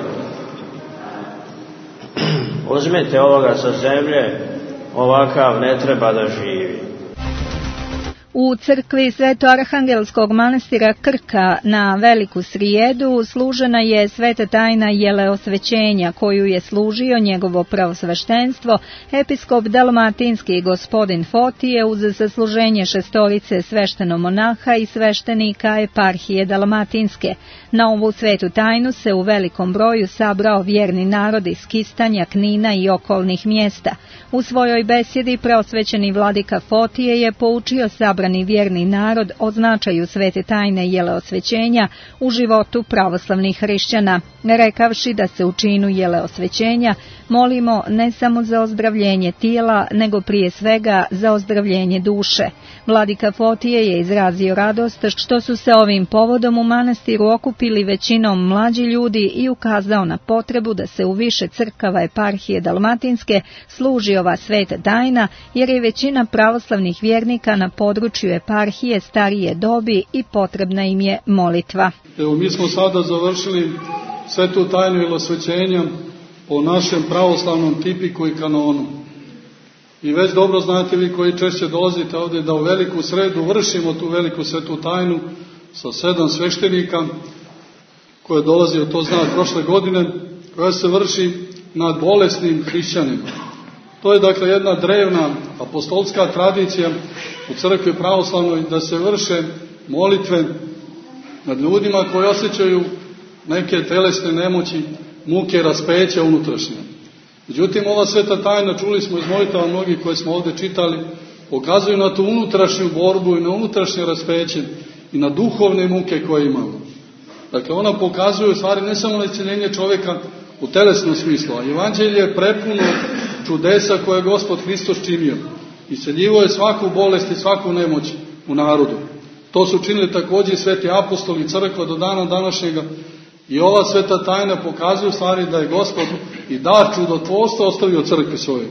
uzmite ovoga sa zemlje, ovakav ne treba da živi. U crkvi Sveto-Arhangelskog manastira Krka na Veliku srijedu služena je sveta tajna jeleosvećenja, koju je služio njegovo preosveštenstvo episkop dalmatinski gospodin Fotije uz zasluženje 6 sveštenomonaha i sveštenika eparhije dalmatinske. Na ovu svetu tajnu se u velikom broju sabrao vjerni narod iz Kistanja, Knina i okolnih mjesta. U svojoj besjedi preosvećeni vladika Fotije je poučio sabrani vjerni narod o značaju svete tajne jeleosvećenja u životu pravoslavnih hrišćana, rekavši da se u činu jeleosvećenja molimo ne samo za ozdravljenje tijela, nego prije svega za ozdravljenje duše. Vladika Fotije je izrazio radost što su se ovim povodom u manastiru okupili većinom mlađi ljudi i ukazao na potrebu da se u više crkava eparhije dalmatinske služi ova sveta tajna, jer je većina pravoslavnih vjernika na području eparhije starije dobi i potrebna im je molitva. Evo, mi smo sada završili svetu tajnu jeleosvećenja po našem pravoslavnom tipiku i kanonu. I već dobro znate vi koji češće dolazite ovdje da u veliku sredu vršimo tu veliku svetu tajnu sa 7 sveštenika koje dolazi, to zna prošle godine, koja se vrši nad bolesnim hrišćanima. To je dakle jedna drevna apostolska tradicija u crkvi pravoslavnoj da se vrše molitve nad ljudima koji osjećaju neke telesne nemoći, muke, raspeća unutrašnje. Međutim, ova sveta tajna, čuli smo iz molitava mnogih koje smo ovdje čitali, pokazuju na tu unutrašnju borbu i na unutrašnje raspeće i na duhovne muke koje imamo. Dakle, ona pokazuje u stvari ne samo na isceljenje čovjeka u telesnom smislu, a evanđelje je prepuno čudesa koje je Gospod Hristos činio. Isceljivo je svaku bolest i svaku nemoć u narodu. To su činili također sveti apostoli, crkva do dana današnjega. I ova sveta tajna pokazuje u stvari da je Gospod i dar čudotvorstva ostavio crkvi svoje.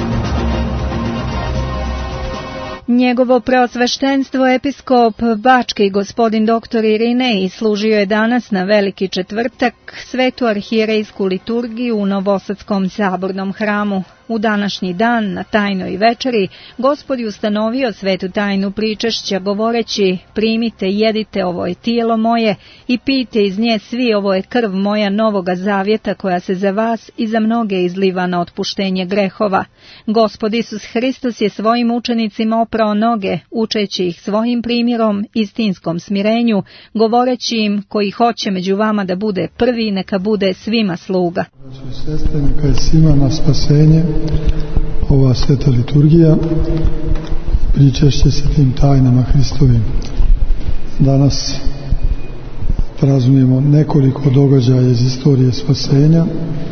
Njegovo preosveštenstvo episkop Bački gospodin dr. Irinej služio je danas na Veliki četvrtak svetu arhijerejsku liturgiju u Novosadskom sabornom hramu. U današnji dan, na tajnoj večeri, Gospod je ustanovio svetu tajnu pričešća govoreći: primite, jedite, ovo je tijelo moje i pijte iz nje svi, ovo je krv moja novoga zavjeta koja se za vas i za mnoge izliva na otpuštenje grehova. Gospod Isus Hristos je svojim učenicima oprao noge, učeći ih svojim primjerom, istinskom smirenju, govoreći im: koji hoće među vama da bude prvi, neka bude svima sluga. Sestre, neka je svima na spasenje ova sveta liturgija, pričešće se tim tajnama Hristovim. Danas praznujemo nekoliko događaja iz istorije spasenja.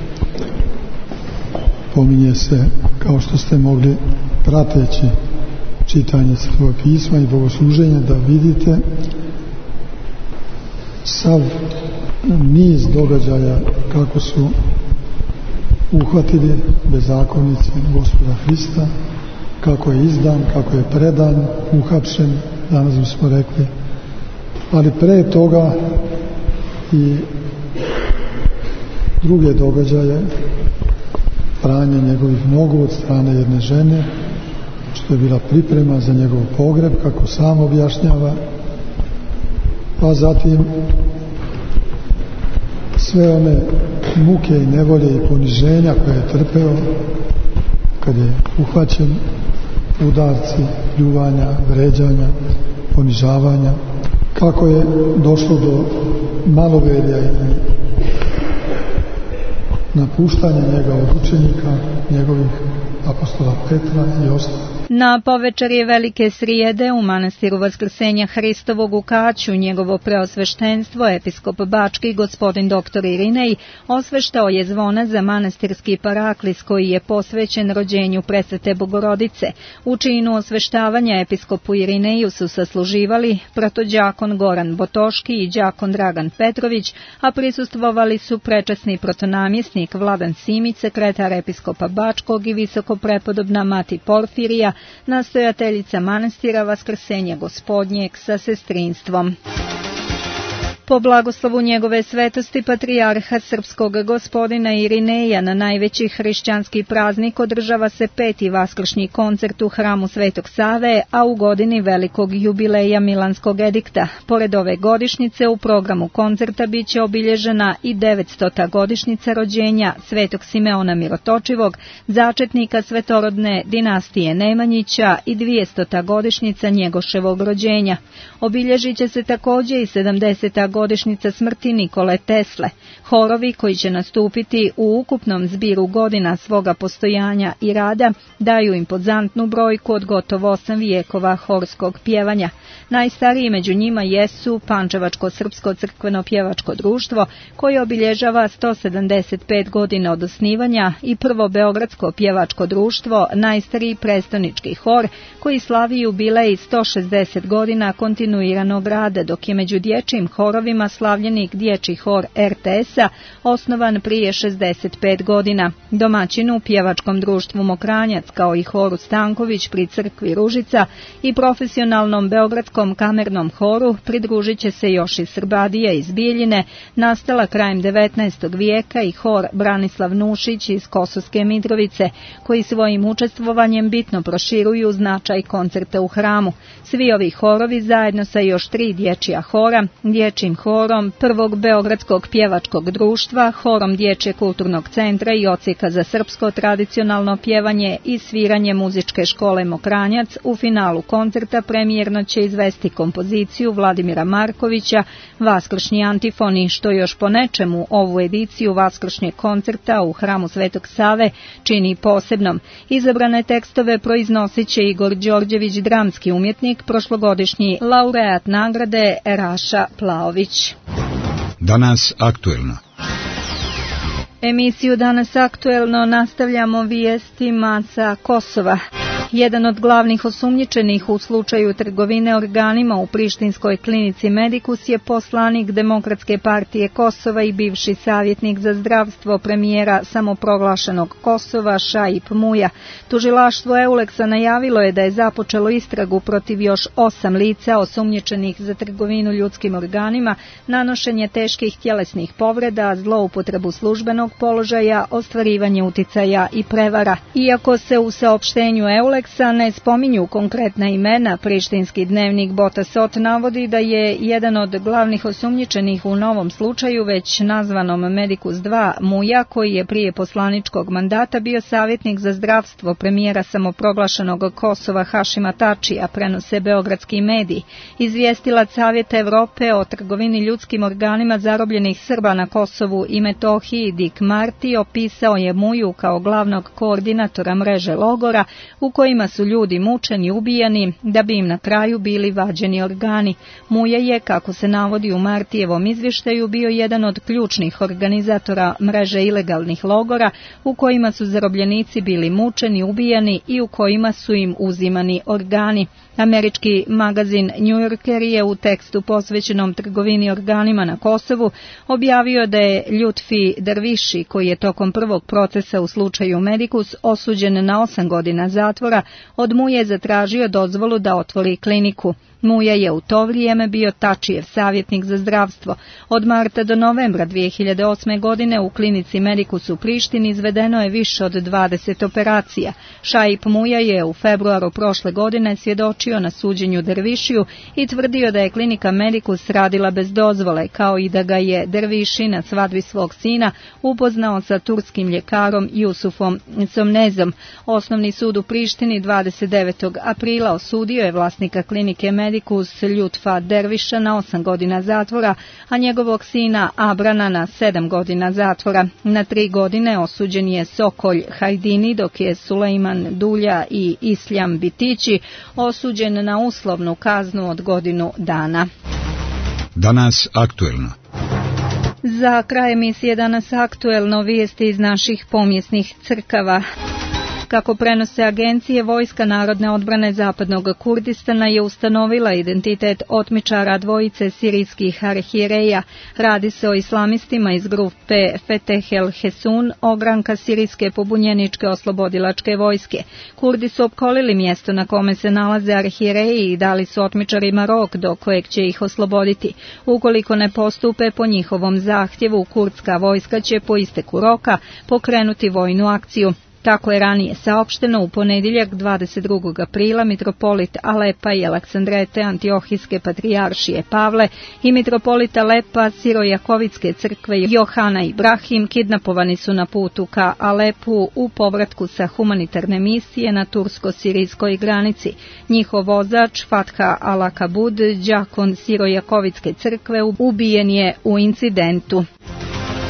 Pominje se, kao što ste mogli prateći čitanje Svetog pisma i bogosluženja da vidite, sav niz događaja kako su uhvatili bezakonici Gospoda Hrista, kako je izdan, kako je predan, uhapšen, danas bismo rekli, ali pre toga i druge događaje, pranje njegovih nogu od strane jedne žene, što je bila priprema za njegov pogreb, kako sam objašnjava, a zatim sve one muke i nevolje i poniženja koje je trpeo kad je uhvaćen, udarci, pljuvanja, vređanja, ponižavanja, kako je došlo do maloverja i napuštanja njega od učenika, njegovih apostola Petra i ostalih. Na povečerje Velike srijede u manastiru Vaskrsenja Hristovog u Kaću njegovo preosveštenstvo episkop Bački gospodin dr. Irinej osveštao je zvona za manastirski paraklis koji je posvećen rođenju Presvete Bogorodice. U činu osveštavanja episkopu Irineju su sasluživali protođakon Goran Botoški i đakon Dragan Petrović, a prisustvovali su prečasni protonamjesnik Vladan Simić, sekretar episkopa Bačkog i visokoprepodobna mati Porfirija, nastojateljica manastira Vaskrsenja Gospodnjeg sa sestrinstvom. Po blagoslovu njegove svetosti patrijarha srpskog gospodina Irineja na najveći hrišćanski praznik održava se 5. vaskršnji koncert u hramu Svetog Save, a u godini velikog jubileja Milanskog edikta. Pored ove godišnjice u programu koncerta biće obilježena i 900. godišnjica rođenja Svetog Simeona Mirotočivog, začetnika svetorodne dinastije Nemanjića, i 200. godišnjica Njegoševog rođenja. Obilježit će se također i 70. godišnjica smrti Nikole Tesle. Horovi koji će nastupiti u ukupnom zbiru godina svoga postojanja i rada daju impozantnu brojku od gotovo 8 vijekova horskog pjevanja. Najstariji među njima jesu Pančevačko srpsko crkveno pjevačko društvo koje obilježava 175 godina od osnivanja i Prvo beogradsko pjevačko društvo, najstariji prestonički hor koji slavi jubilej 160 godina kontinuiranog rada, dok je među dječjim horovima pozivima slavljenik dječji hor RTS-a, osnovan prije 65 godina. Domaćin u pjevačkom društvu Mokranjac, kao i horu Stanković pri crkvi Ružica i profesionalnom beogradskom kamernom horu pridružit će se još i Srbadija iz Bijeljine, nastala krajem 19. vijeka, i hor Branislav Nušić iz Kosovske Mitrovice, koji svojim učestvovanjem bitno proširuju značaj koncerta u hramu. Svi ovi horovi zajedno sa još 3 dječja hora, dječjim horom Prvog beogradskog pjevačkog društva, horom Dječje kulturnog centra i odsjeka za srpsko tradicionalno pjevanje i sviranje muzičke škole Mokranjac, u finalu koncerta premijerno će izvesti kompoziciju Vladimira Markovića Vaskršnji antifoni, što još po nečemu ovu ediciju vaskršnjeg koncerta u hramu Svetog Save čini posebnom. Izabrane tekstove proiznosit će Igor Đorđević, dramski umjetnik, prošlogodišnji laureat nagrade Raša Plaović. Danas aktuelno. Emisiju Danas aktuelno nastavljamo vijestima sa Kosova. Jedan od glavnih osumnjičenih u slučaju trgovine organima u prištinskoj klinici Medikus je poslanik Demokratske partije Kosova i bivši savjetnik za zdravstvo premijera samoproglašenog Kosova Šaip Muja. Tužilaštvo Euleksa najavilo je da je započelo istragu protiv još 8 lica osumnjičenih za trgovinu ljudskim organima, nanošenje teških tjelesnih povreda, zloupotrebu službenog položaja, ostvarivanje uticaja i prevara. Iako se u saopštenju Euleksa ne spominju konkretna imena, prištinski dnevnik Botasot navodi da je jedan od glavnih osumnjičenih u novom slučaju, već nazvanom Medikus 2, Muja, koji je prije poslaničkog mandata bio savjetnik za zdravstvo premijera samoproglašenog Kosova Hašima Tačija, prenose beogradski mediji. Izvjestilac Savjeta Evrope o trgovini ljudskim organima zarobljenih Srba na Kosovu i Metohiji Dick Marty opisao je Muju kao glavnog koordinatora mreže logora u kojima su ljudi mučeni i ubijani da bi im na kraju bili vađeni organi. Muja je, kako se navodi u Martijevom izvještaju, bio jedan od ključnih organizatora mreže ilegalnih logora u kojima su zarobljenici bili mučeni, ubijani i u kojima su im uzimani organi. Američki magazin New Yorker je u tekstu posvećenom trgovini organima na Kosovu objavio da je Ljutfi Derviši, koji je tokom prvog procesa u slučaju Medikus osuđen na 8 godina zatvora, od Muje zatražio dozvolu da otvori kliniku. Muja je u to vrijeme bio Tačijev savjetnik za zdravstvo. Od marta do novembra 2008. godine u klinici Medikus u Prištini izvedeno je više od 20 operacija. Šaip Muja je u februaru prošle godine svjedočio na suđenju Dervišiju i tvrdio da je klinika Medikus radila bez dozvole, kao i da ga je Derviši na svadbi svog sina upoznao sa turskim ljekarom Jusufom Somnezom. Osnovni sud u Prištini 29. aprila osudio je vlasnika klinike Medikus Ljutfa Derviša na 8 godina zatvora, a njegovog sina Abrana na 7 godina zatvora. Na 3 godine osuđen je Sokolj Hajdini, dok je Sulejman Dulja i Isljam Bitići osuđen na uslovnu kaznu od godinu dana. Danas aktuelno. Za kraj emisije Danas aktuelno vijesti iz naših pomjesnih crkava. Kako prenose agencije, Vojska narodne odbrane zapadnog Kurdistana je ustanovila identitet otmičara dvojice sirijskih arhijereja. Radi se o islamistima iz grupe Feteh el Hesun, ogranka sirijske pobunjeničke oslobodilačke vojske. Kurdi su opkolili mjesto na kome se nalaze arhijereji i dali su otmičarima rok do kojeg će ih osloboditi. Ukoliko ne postupe po njihovom zahtjevu, kurdska vojska će po isteku roka pokrenuti vojnu akciju. Kako je ranije saopšteno, u ponedjeljak 22. aprila mitropolit Alepa i Aleksandrete Antiohijske patrijaršije Pavle i mitropolit Alepa Sirojakovitske crkve Johana Ibrahim kidnapovani su na putu ka Alepu u povratku sa humanitarne misije na tursko-sirijskoj granici. Njihov vozač Fatha Alakabud, đakon Sirojakovitske crkve, ubijen je u incidentu.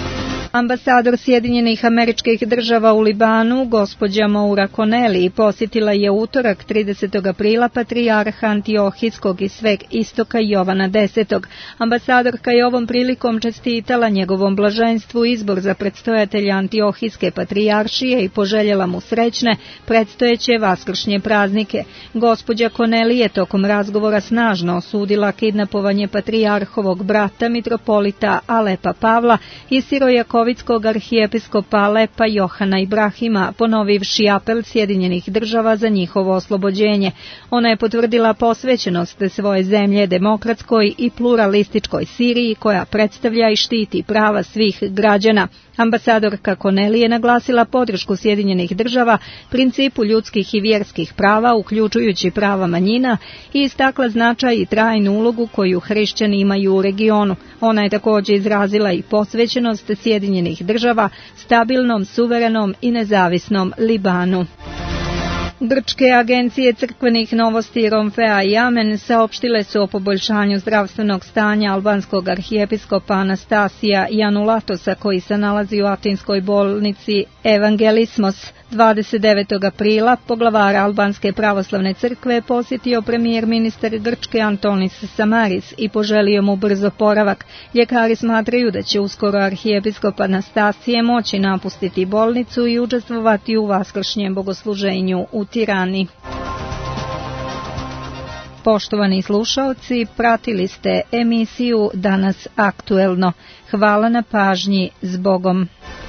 Ambasador Sjedinjenih Američkih Država u Libanu, gospođa Moura Connelly, posjetila je utorak 30. aprila patrijarha Antiohijskog i Sveg Istoka Jovana X. Ambasadorka je ovom prilikom čestitala njegovom blaženstvu izbor za predstojatelja Antiohijske patrijaršije i poželjela mu srećne predstojeće vaskršnje praznike. Gospođa Connelly je tokom razgovora snažno osudila kidnapovanje patrijarhovog brata mitropolita Alepa Pavla i sirojakovitskog arhijepiskopa Alepa Johana Ibrahima, ponovivši apel Sjedinjenih Država za njihovo oslobođenje. Ona je potvrdila posvećenost svoje zemlje demokratskoj i pluralističkoj Siriji koja predstavlja i štiti prava svih građana. Ambasadorka Connelly je naglasila podršku Sjedinjenih Država principu ljudskih i vjerskih prava, uključujući prava manjina, i istakla značaj i trajnu ulogu koju hrišćani imaju u regionu. Ona je također izrazila i posvećenost Sjedinjenih Država stabilnom, suverenom i nezavisnom Libanu. Grčke agencije crkvenih novosti Romfea i Amen saopštile su o poboljšanju zdravstvenog stanja albanskog arhijepiskopa Anastasija Janulatosa, koji se nalazi u atinskoj bolnici Evangelismos. 29. aprila poglavara Albanske pravoslavne crkve posjetio premijer ministar Grčke Antonis Samaris i poželio mu brz oporavak. Ljekari smatraju da će uskoro arhijepiskop Anastasije moći napustiti bolnicu i učestvovati u vaskršnjem bogosluženju u Tirani. Poštovani slušaoci, pratili ste emisiju Danas aktuelno. Hvala na pažnji, s Bogom.